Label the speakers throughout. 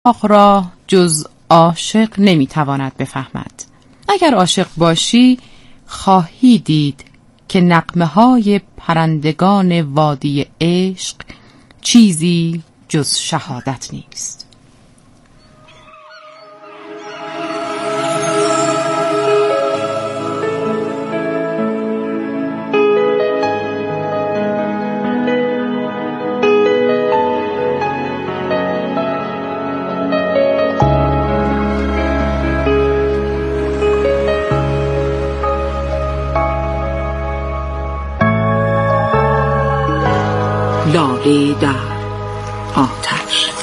Speaker 1: عراق را جز عاشق نمیتواند بفهمد. اگر عاشق باشی خواهی دید که نغمه‌های پرندگان وادی عشق چیزی جز شهادت نیست.
Speaker 2: لاله در آتش.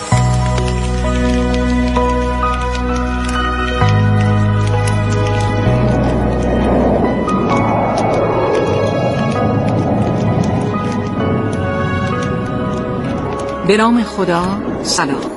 Speaker 2: به نام خدا. سلام.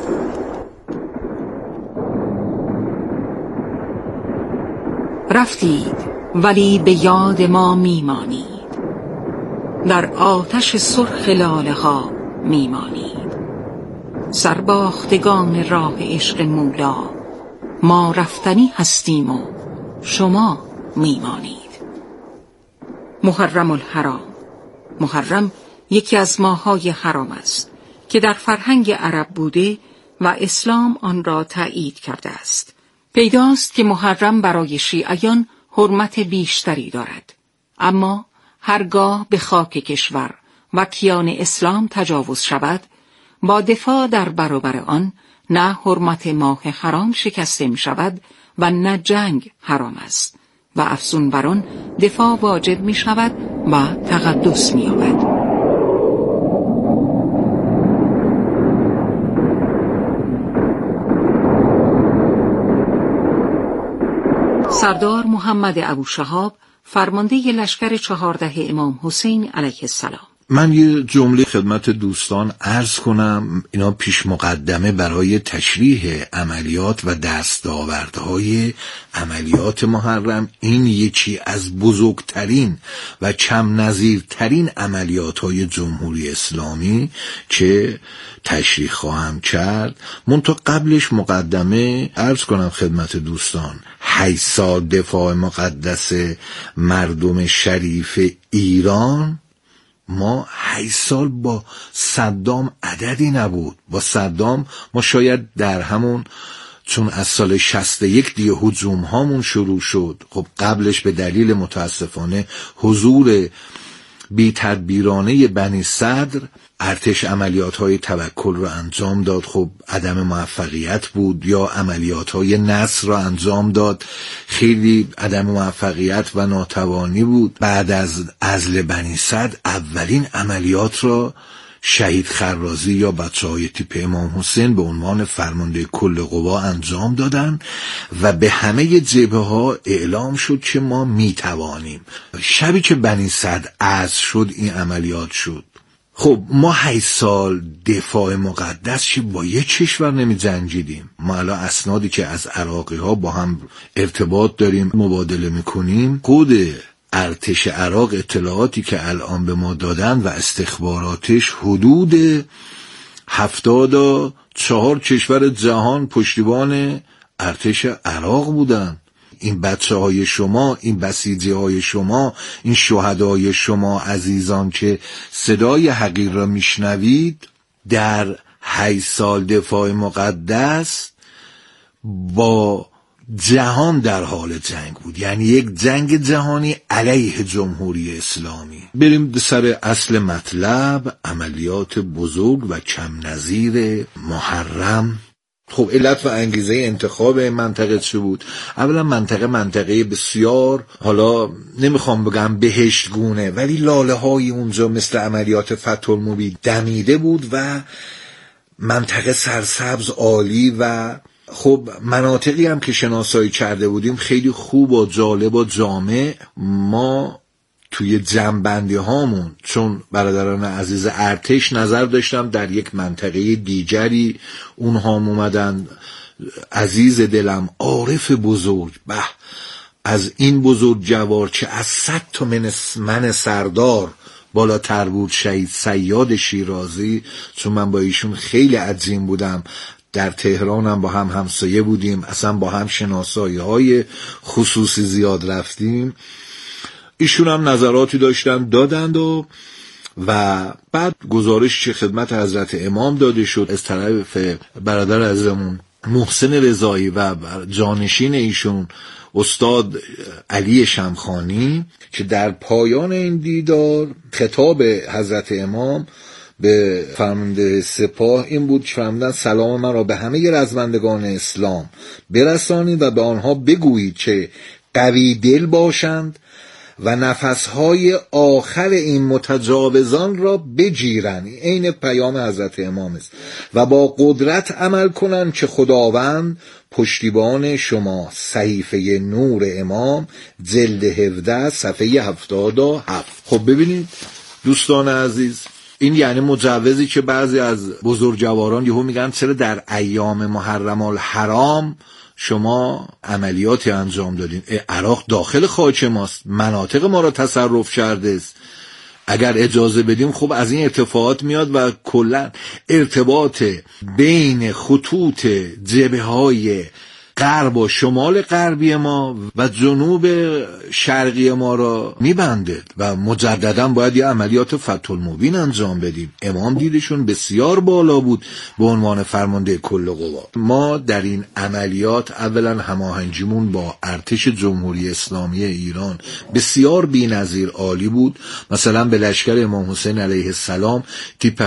Speaker 2: رفتید ولی به یاد ما میمانید، در آتش سرخ لاله ها میمانید. سرباختگان راه عشق مولا، ما رفتنی هستیم و شما میمانید. محرم الحرام. محرم یکی از ماه‌های حرام است که در فرهنگ عرب بوده و اسلام آن را تأیید کرده است. پیداست که محرم برای شیعیان حرمت بیشتری دارد، اما هرگاه به خاک کشور و کیان اسلام تجاوز شود، با دفاع در برابر آن نه حرمت ماه حرام شکسته می شود و نه جنگ حرام است و افزون بر آن دفاع واجب می شود و تقدس می یابد. سردار محمد ابوشهاب، فرمانده لشکر 14 امام حسین علیه السلام.
Speaker 3: من یه جمله خدمت دوستان عرض کنم، اینا پیش مقدمه برای تشریح عملیات و دستاوردهای عملیات محرم. این یکی از بزرگترین و کم نظیرترین عملیات‌های جمهوری اسلامی که تشریح خواهم کرد. منتها قبلش مقدمه عرض کنم خدمت دوستان، 8 سال دفاع مقدس مردم شریف ایران، ما 8 سال با صدام عددی نبود. با صدام ما شاید در همون، چون از سال 61 دیگه هجوم هامون شروع شد، خب قبلش به دلیل متاسفانه حضور بی تدبیرانه بنی صدر ارتش عملیات‌های توکل را انجام داد، خب عدم موفقیت بود، یا عملیات‌های نصر را انجام داد، خیلی عدم موفقیت و ناتوانی بود. بعد از عزل بنی صدر اولین عملیات را شهید خرازی یا بچه‌های تیپ امام حسین به عنوان فرمانده کل قوا انجام دادن و به همه جبهه‌ها اعلام شد که ما میتوانیم. شبی که بنی صدر عزل شد این عملیات شد. خب ما 8 سال دفاع مقدس چی با یک کشور نمی جنگیدیم. ما الان اسنادی که از عراقی ها با هم ارتباط داریم مبادله میکنیم، خود ارتش عراق اطلاعاتی که الان به ما دادن و استخباراتش حدود 74 کشور جهان پشتیبان ارتش عراق بودن. این بچه های شما، این بسیجی های شما، این شهدای شما عزیزان که صدای حقیر را میشنوید، در 8 سال دفاع مقدس با جهان در حال جنگ بود، یعنی یک جنگ جهانی علیه جمهوری اسلامی. بریم سر اصل مطلب، عملیات بزرگ و کم نظیر محرم. خب علت و انگیزه انتخاب منطقه چه بود؟ اولا منطقه بسیار، حالا نمیخوام بگم بهشتگونه، ولی لاله های اونجا مثل عملیات فتح المبین دمیده بود و منطقه سرسبز عالی و خب مناطقی هم که شناسایی کرده بودیم خیلی خوب و جالب و جامع. ما توی جمع‌بندی هامون، چون برادران عزیز ارتش نظر داشتم در یک منطقه دیگری، اونها اومدن، عزیز دلم عارف بزرگ، به از این بزرگ جوار که از 100 تا من سردار بالاتر بود، شهید صیاد شیرازی، چون من با ایشون خیلی عزیم بودم، در تهران هم با هم همسایه بودیم، اصلا با هم شناسایی‌های خصوصی زیاد رفتیم. ایشون هم نظراتی دادند و بعد گزارش چه خدمت حضرت امام داده شد از طرف برادر عزیزمون محسن رضایی و جانشین ایشون استاد علی شمخانی که در پایان این دیدار خطاب حضرت امام به فرمانده سپاه این بود که فرمودن سلام من را به همه رزمندگان اسلام برسانید و به آنها بگویید که قوی دل باشند و نفسهای آخر این متجاوزان را بجیرند. این پیام حضرت امام است و با قدرت عمل کنند که خداوند پشتیبان شما. صحیفه نور امام جلد 17 صفحه 77. خب ببینید دوستان عزیز، این یعنی مجوزی که بعضی از بزرگواران یهو میگن چرا در ایام محرم الحرام شما عملیاتی انجام دادین؟ عراق داخل خاک ماست، مناطق ما را تصرف کرده است، اگر اجازه بدیم خب از این اتفاقات میاد و کلا ارتباط بین خطوط جبهه‌های غرب و شمال غربی ما و جنوب شرقی ما را میبنده و مجددا باید یه عملیات فتح المبین انجام بدیم. امام دیدشون بسیار بالا بود به عنوان فرمانده کل قوا. ما در این عملیات اولا هماهنگیمون با ارتش جمهوری اسلامی ایران بسیار بی‌نظیر عالی بود. مثلا به لشکر امام حسین علیه السلام تیپ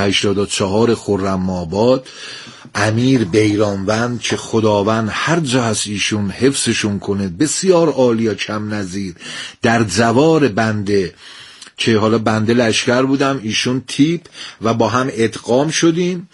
Speaker 3: 84 خرم‌آباد امیر بیرانوند که خداوند هر جا هست ایشون حفظشون کنه، بسیار عالی و کم نظیر. در جوار بنده که حالا بنده لشکر بودم، ایشون تیپ و با هم ادغام شدیم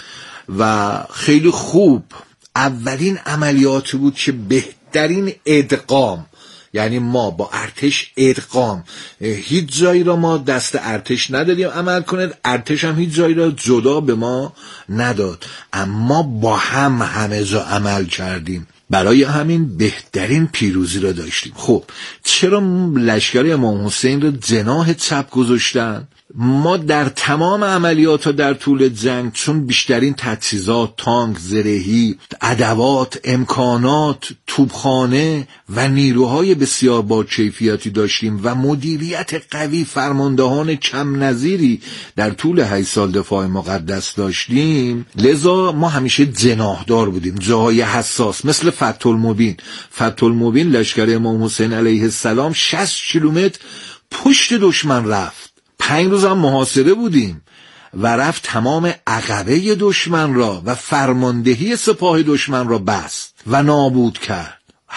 Speaker 3: و خیلی خوب. اولین عملیاتی بود که بهترین ادغام، یعنی ما با ارتش ادغام، هیچ جایی را ما دست ارتش ندادیم عمل کنه، ارتش هم هیچ جایی را جدا به ما نداد، اما با هم همه جا عمل کردیم. برای همین بهترین پیروزی را داشتیم. خب چرا لشکر امام حسین را جناح چپ گذاشتن؟ ما در تمام عملیات ها در طول جنگ چون بیشترین تجهیزات، تانک، زرهی، ادوات، امکانات، توپخانه و نیروهای بسیار با کیفیتی داشتیم و مدیریت قوی، فرماندهان کم نظیری در طول 8 سال دفاع مقدس داشتیم، لذا ما همیشه جناحدار بودیم. جاهای حساس مثل فتح المبین، فتح المبین لشکر امام حسین علیه السلام 60 کیلومتر پشت دشمن رفت، 5 روز هم محاصره بودیم و رفت تمام عقبه دشمن را و فرماندهی سپاه دشمن را بست و نابود کرد.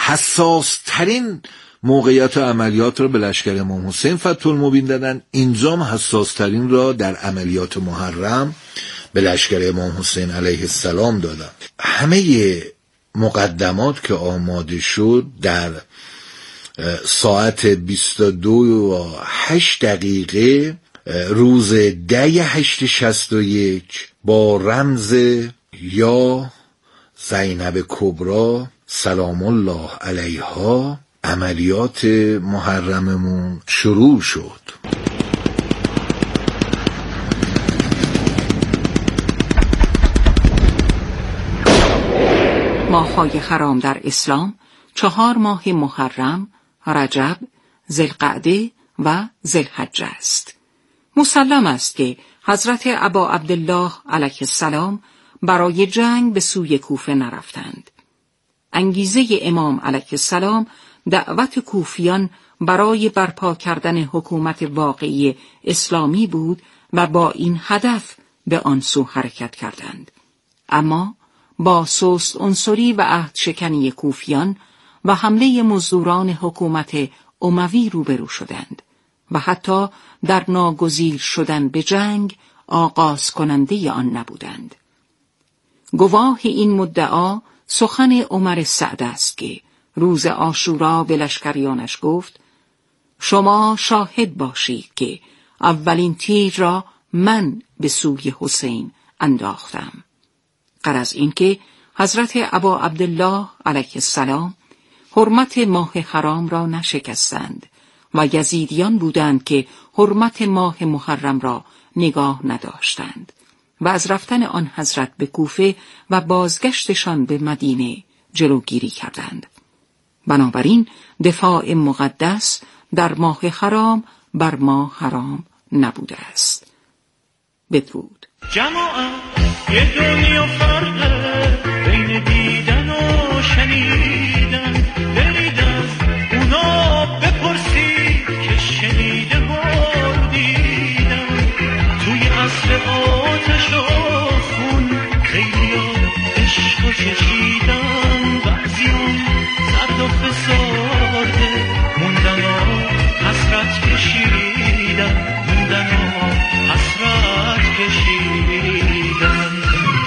Speaker 3: حساس ترین موقعیت عملیات را به لشکر امام حسین فتح المبین دادن. اینجا حساس ترین را در عملیات محرم به لشکر امام حسین علیه السلام دادن. همه مقدمات که آماده شد در ساعت 22:08 روز 10/8/61 با رمز یا زینب کبرا سلام الله علیها عملیات محرممون شروع شد.
Speaker 2: ماه‌های حرام در اسلام 4 ماه محرم، رجب، ذوالقعده و ذوالحجه است. مسلم است که حضرت ابا عبدالله علیه السلام برای جنگ به سوی کوفه نرفتند. انگیزه امام علیه السلام دعوت کوفیان برای برپا کردن حکومت واقعی اسلامی بود و با این هدف به آن سو حرکت کردند. اما با سست عنصری و عهدشکنی کوفیان و حمله مزدوران حکومت اموی روبرو شدند و حتی در ناگزیر شدن به جنگ آغاز کننده آن نبودند. گواه این مدعا سخن عمر سعد است که روز عاشورا به لشکریانش گفت: شما شاهد باشید که اولین تیر را من به سوی حسین انداختم. غرض این که حضرت ابا عبدالله علیه السلام حرمت ماه حرام را نشکستند و یزیدیان بودند که حرمت ماه محرم را نگاه نداشتند و از رفتن آن حضرت به کوفه و بازگشتشان به مدینه جلوگیری کردند. بنابراین دفاع مقدس در ماه حرام بر ما حرام نبوده است. بدرود.
Speaker 4: جماعت یه دنیا فرقه بین دیدن و شنیدن، برید از اونا بپرسی که شنیده و دیدن. توی عصر آتش و خون خیلی عشق و چشیدن، بعضی اون زرد و فساده موندن و حسرت کشیدن، موندن و حسرت کشیدن.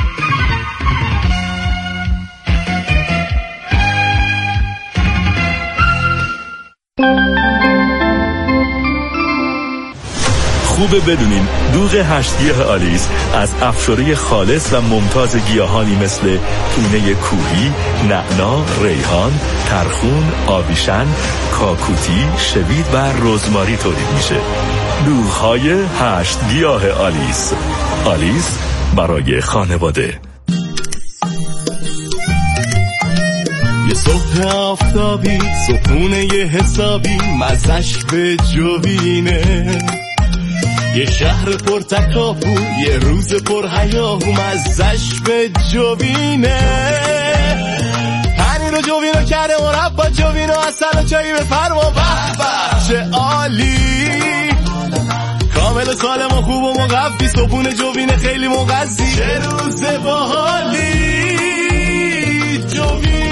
Speaker 5: خوبه بدونین دوغ 8 گیاه آلیس از افشاره خالص و ممتاز گیاهانی مثل تونه کوهی، نعنا، ریحان، ترخون، آویشن، کاکوتی، شوید و رزماری تولید میشه. دوغ‌های 8 گیاه آلیس. آلیس برای خانواده.
Speaker 6: یه صبح آفتابی، صبحونه یه حسابی، مزش به جوینه. یه شهر پر تکاپو، یه روز پر هیاهو، مزش به جوینه. پنیر و جوینو کرده مربا، جوینو اصل و چایی بفرما، به به چه عالی. کامل و سالم و خوب و مقوی، صبحونه جوینه خیلی مغذی، چه روز باحالی. جوین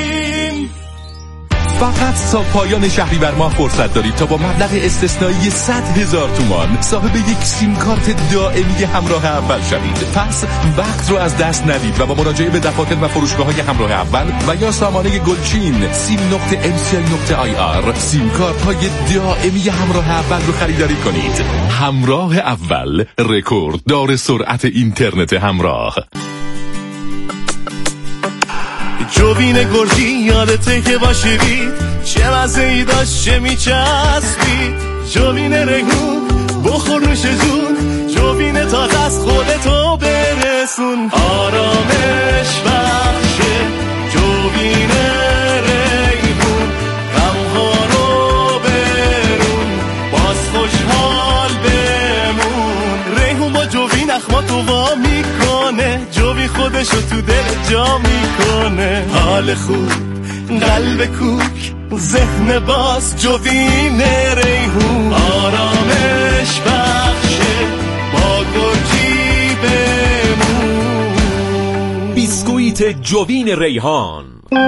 Speaker 7: فقط تا پایان شهریور ماه فرصت دارید تا با مبلغ استثنایی 100,000 تومان صاحب یک سیم کارت دائمی همراه اول شوید. پس وقت رو از دست ندید و با مراجعه به دفاتر و فروشگاه‌های همراه اول و یا سامانه گلچین sim.mci.ir سیم کارت‌های دائمی همراه اول رو خریداری کنید. همراه اول، رکورد دار سرعت اینترنت همراه.
Speaker 6: جوین گرجی یادته که باشیدی، چه مزه‌ای داشت چه میچسبید. جوین ریحون بخور نوش جون، جوین تازه از خودتو برسون. آرامش بخشه جوین ریحون، غمها رو برون، باز خوشحال بمون. ریحون با جوین اخماتو وا میکنه، جوین خودشو تو دل جا میکنه. حال خوب، قلب کوک، ذهن باز، جوین ریحون. آرامش بخشه با گرجی بمون.
Speaker 7: بیسکویت جوین ریحان.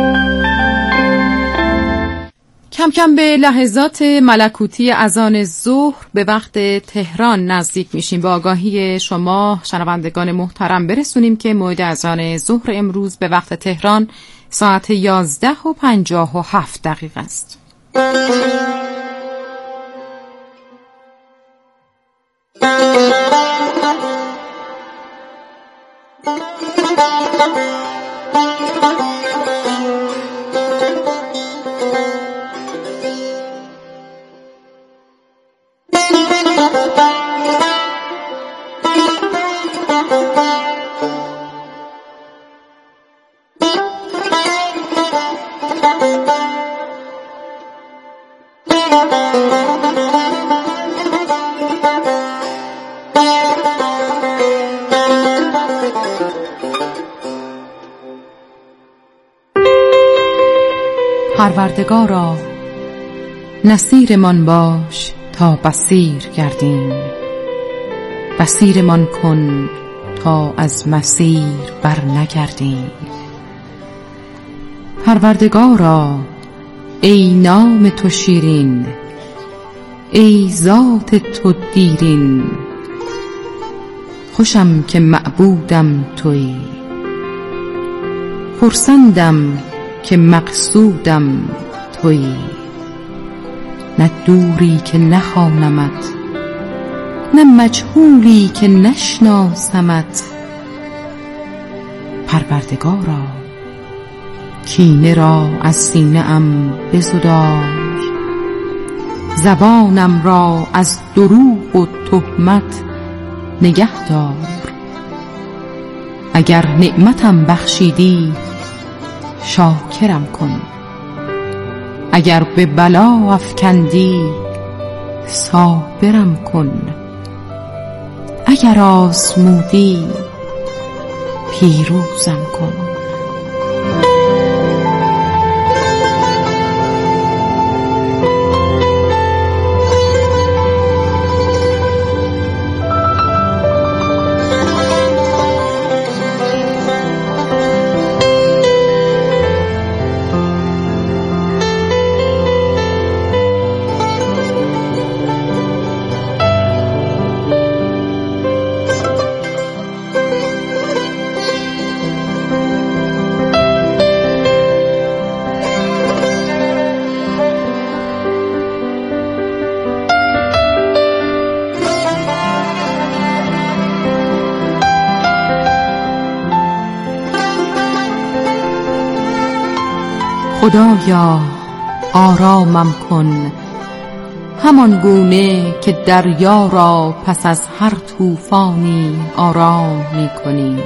Speaker 1: کم کم به لحظات ملکوتی اذان ظهر به وقت تهران نزدیک میشیم. با آگاهی شما شنوندگان محترم برسونیم که موعد اذان ظهر امروز به وقت تهران ساعت 11:57 است. پروردگارا نصیرمان باش تا بصیر گردیم، بصیرمان کن تا از مسیر بر نگردیم. پروردگارا ای نام تو شیرین، ای ذات تو دیرین، خوشم که معبودم تویی، خرسندم که مقصودم تویی. نه دوری که نخوانمت، نه مجهولی که نشناسمت. پروردگارا کینه را از سینه ام بزدای، زبانم را از دروغ و تهمت نگه دار. اگر نعمتم بخشیدی شاکرم کن، اگر به بلا افکندی صابرم کن، اگر آزمودی پیروزم کن. خدایا آرامم کن، همان گونه که دریا را پس از هر طوفانی آرام می کنی.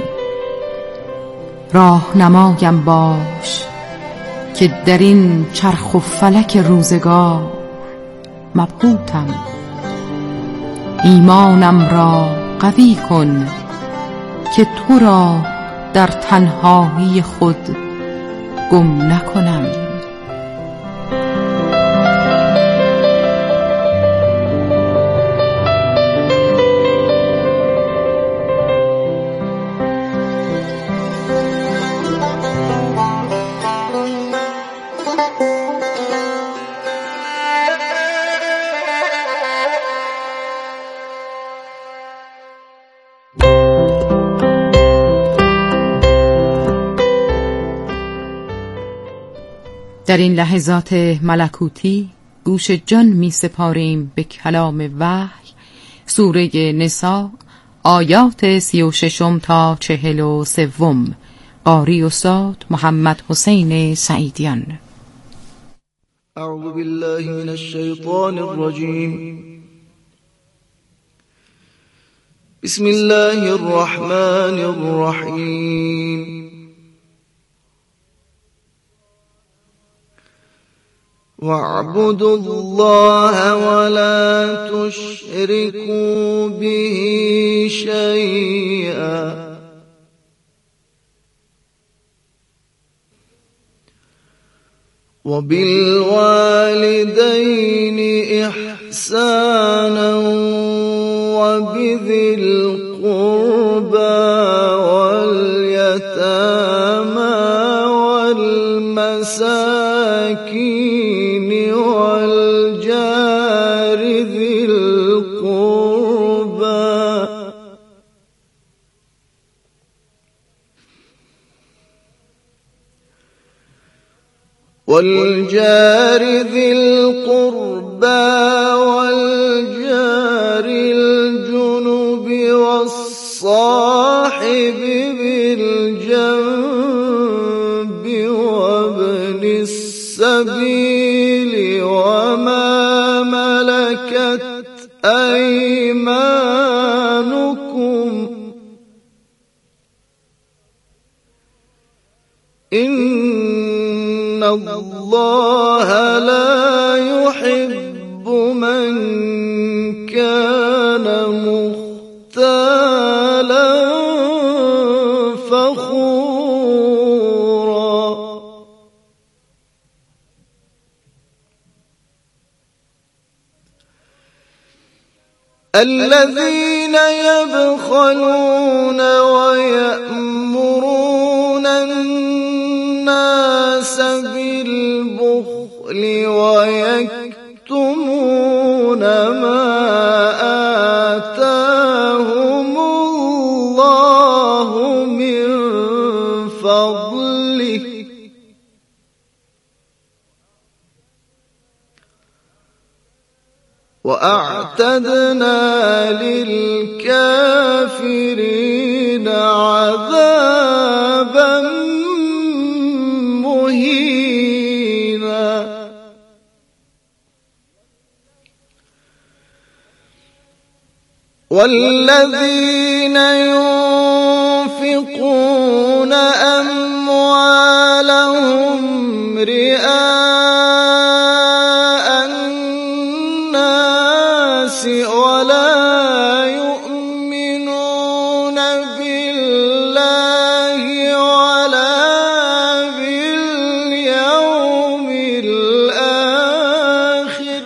Speaker 1: راهنمایم باش که در این چرخ و فلک روزگار مبهوتم. ایمانم را قوی کن که تو را در تنهایی خود گم نکنم. در این لحظات ملکوتی گوش جان می سپاریم به کلام وحی، سوره نساء، آیات 36 تا 43. قاری استاد محمد حسین سعیدیان.
Speaker 8: اعوذ بالله من الشیطان الرجیم. بسم الله الرحمن الرحیم. واعبدوا الله ولا تشركوا به شيئا وبالوالدين إحسانا وبذي القربى واليتامى والمساكين والجار ذي القربى والجار الجنب والصاحب بالجنب وابن السبيل وما ملكت أيمانكم إن الله لا يحب من كان مختالا فخورا. الذين يبخلون ويأمرون الناس بالبخل ويكتمون ما آتاهم الله من فضله وأعتدنا للكافرين عذابا مهينا. والذين ينفقون أموالهم رئاء الناس ولا يؤمنون بالله ولا باليوم الآخر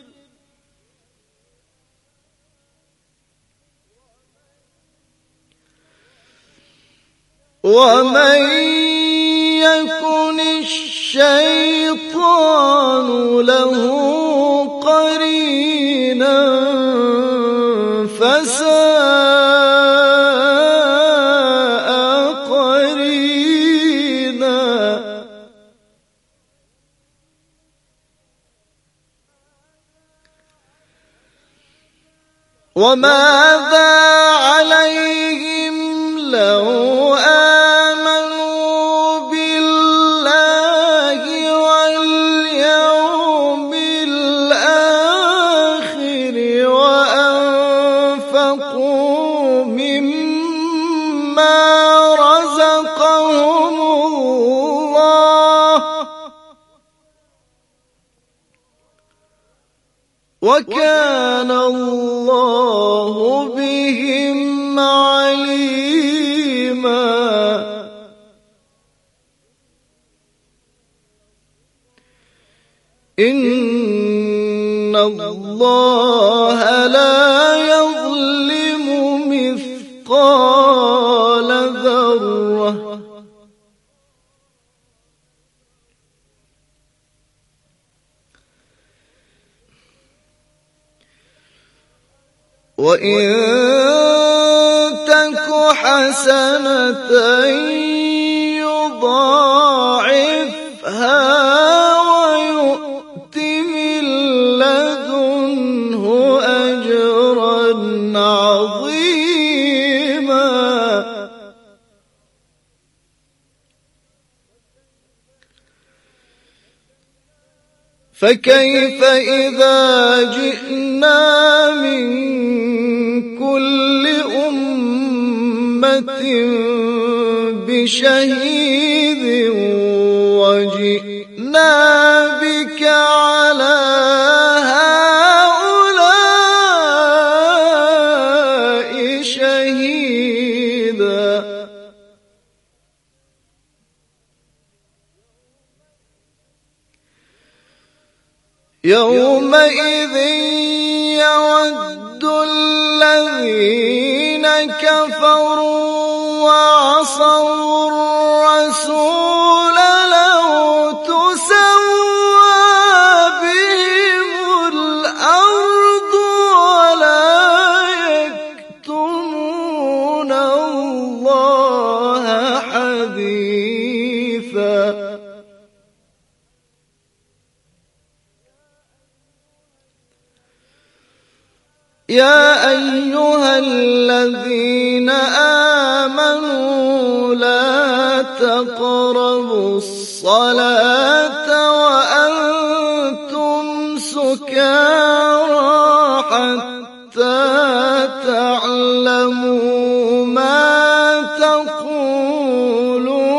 Speaker 8: ومن يكن الشيطان له قرينا فساء قرينا. وماذا عليهم لو آمنوا بالله واليوم الآخر وأنفقوا مما رزقهم الله وكان الله بهم عليما. إن الله لا يظلم مثقال ذرة وإن تك حسنة يضاعفها ويؤت من لدنه أجرا عظيما. فكيف إذا جئنا من كل أمة بشهيد وجئنا بك على هؤلاء شهيدا. يومئذ يود الذين كفروا وعصوا الرسول لو تسوى بهم الأرض ولا يكتمون الله حديثا. يا أيها الذين آمنوا لا تقربوا الصلاة وأنتم سكارى حتى تعلموا ما تقولون.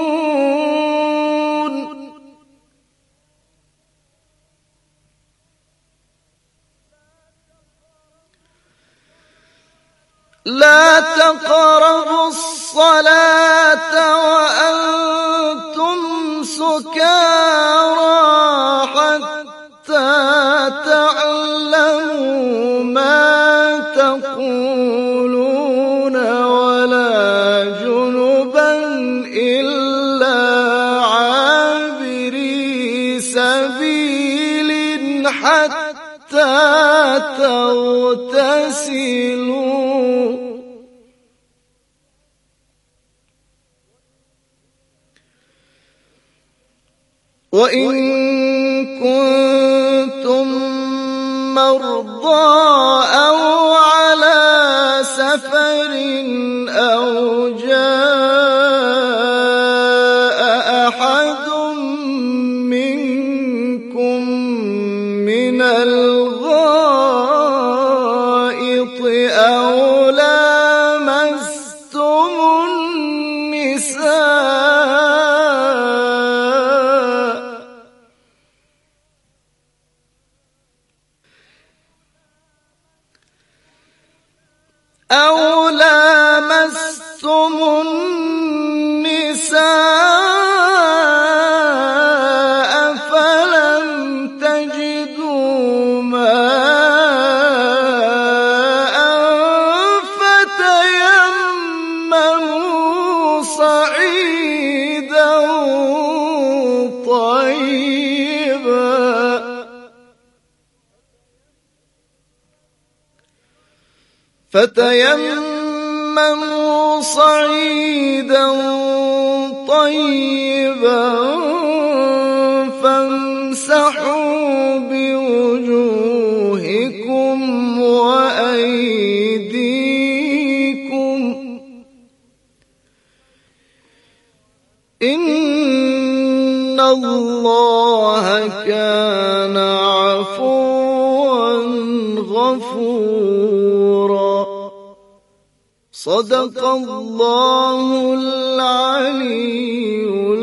Speaker 8: لا تقربوا الصلاة وأنتم سكارى حتى تعلموا ما تقولون ولا جنبا إلا عابري سبيل حتى تغتسلوا. وإن كنتم مرضى أو على سفر أو جاء أحد منكم من الغائط أو لامستم فتيمموا صعيدا طيبا فامسحوا بوجوهكم وأيديكم إن الله كان عفوا غفورا. صدق الله العلي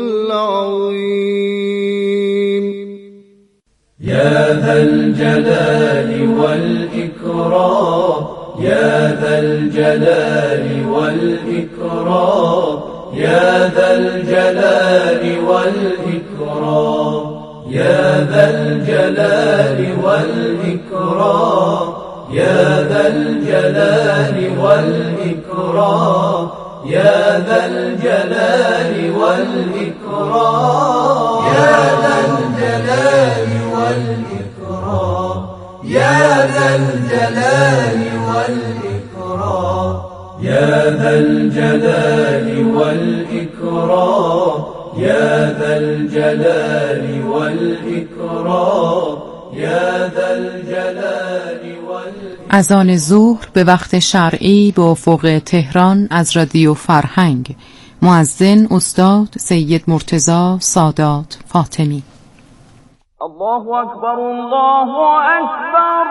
Speaker 8: العظيم.
Speaker 9: يا ذا الجلال والإكرام يا ذا الجلال والإكرام يا ذا الجلال والإكرام يا ذا الجلال والإكرام يا ذا الجلال والإكرام يا ذا الجلال والإكرام يا ذا الجلال والإكرام يا ذا الجلال والإكرام يا ذا الجلال والإكرام يا ذا الجلال والإكرام يا ذا الجلال والإكرام.
Speaker 1: اذان ظهر به وقت شرعی به افق تهران از رادیو فرهنگ. مؤذن استاد سید مرتضی سادات فاطمی.
Speaker 10: الله اکبر الله اکبر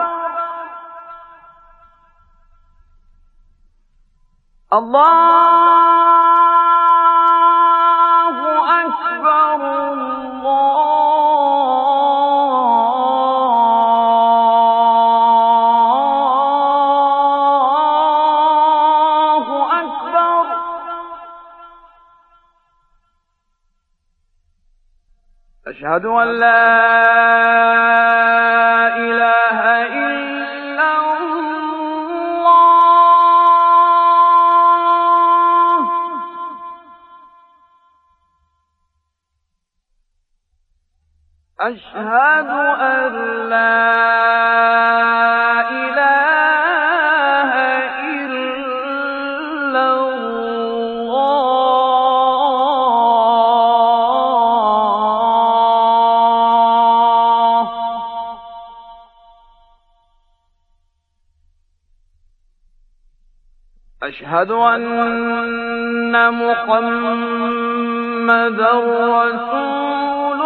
Speaker 10: الله اکبر الله اکبر. اشهد ان لا اله الا الله. اشهد ان لا اله الا الله. أشهد أن محمدا رسول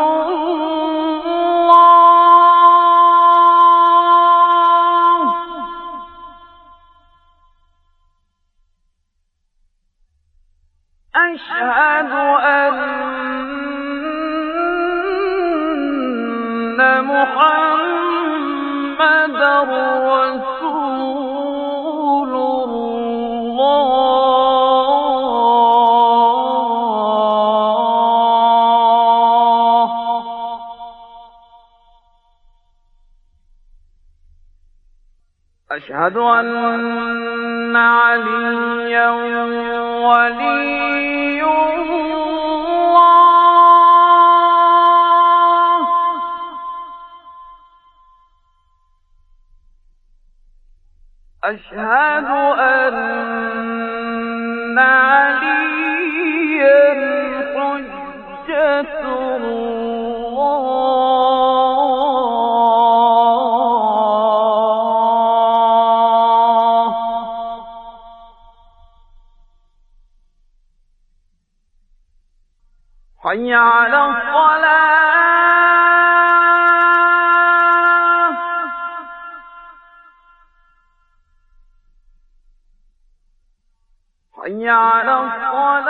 Speaker 10: الله. أشهد أن محمدا رسول الله. أشهد أن عليا ولي الله. أشهد أن عليا حجة الله. حي على الصلاة. حي على الصلاة.